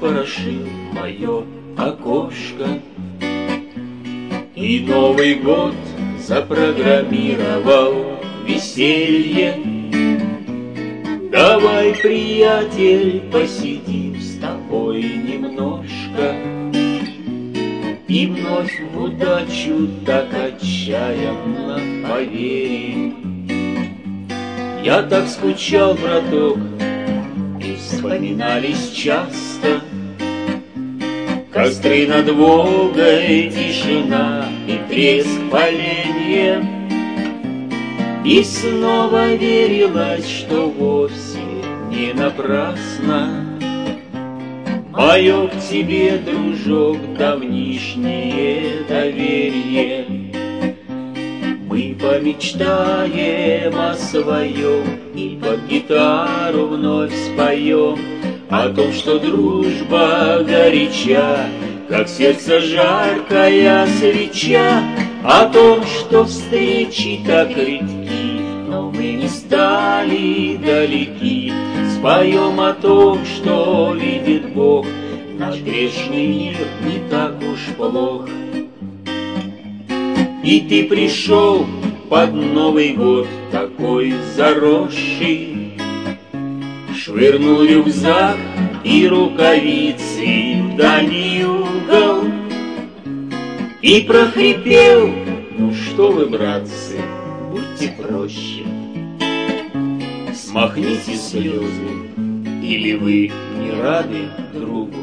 запорошил мое окошко. И Новый год запрограммировал веселье. Давай, приятель, посидим с тобой немножко. И вновь в удачу так отчаянно поверим. Я так скучал, браток, и вспоминались часто костры над Волгой, тишина и треск поленья. И снова верилось, что вовсе не напрасно мое к тебе, дружок, давнишнее доверие. Мы помечтаем о своем и под гитару вновь споем о том, что дружба горяча, как сердце жаркая свеча, о том, что встречи так редки, но мы не стали далеки. Споем о том, что видит Бог, наш грешный мир не так уж плох. И ты пришел под Новый год такой заросший, швырнул рюкзак и рукавицы в дальний угол и прохрипел: ну что вы, братцы, будьте проще, смахните слезы, или вы не рады другу.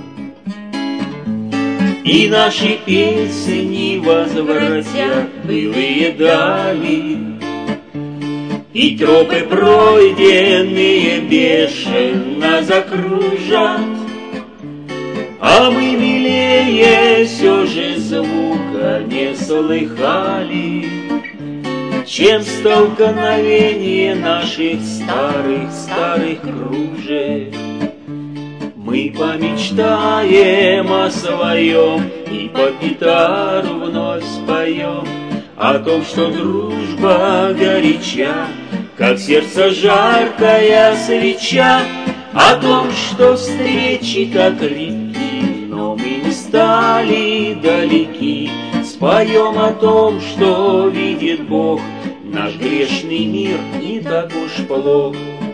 И наши песни возвратят былые дали, и тропы пройденные бешено закружат, а мы милее все же звука не слыхали, чем столкновение наших старых кружев. Мы помечтаем о своем и под гитару вновь споем о том, что дружба горяча, как сердце жаркая свеча, о том, что встречи так редки, но мы не стали далеки. Споем о том, что видит Бог, наш грешный мир не так уж плох.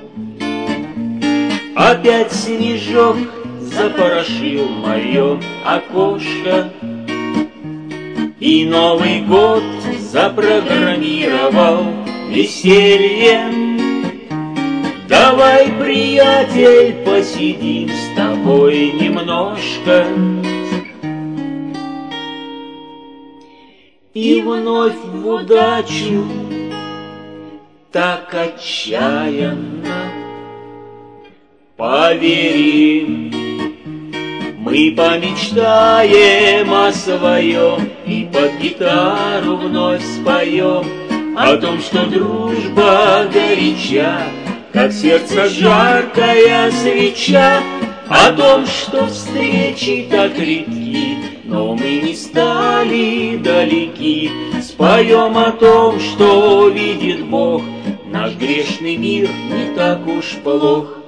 Опять снежок запорошил мое окошко, и Новый год запрограммировал веселье. Давай, приятель, посидим с тобой немножко. И вновь в удачу так отчаянно поверим. Мы помечтаем о своем и под гитару вновь споем о том, что дружба горяча, как сердце жаркая свеча, о том, что встречи так редки, но мы не стали далеки. Споем о том, что видит Бог, наш грешный мир не так уж плох.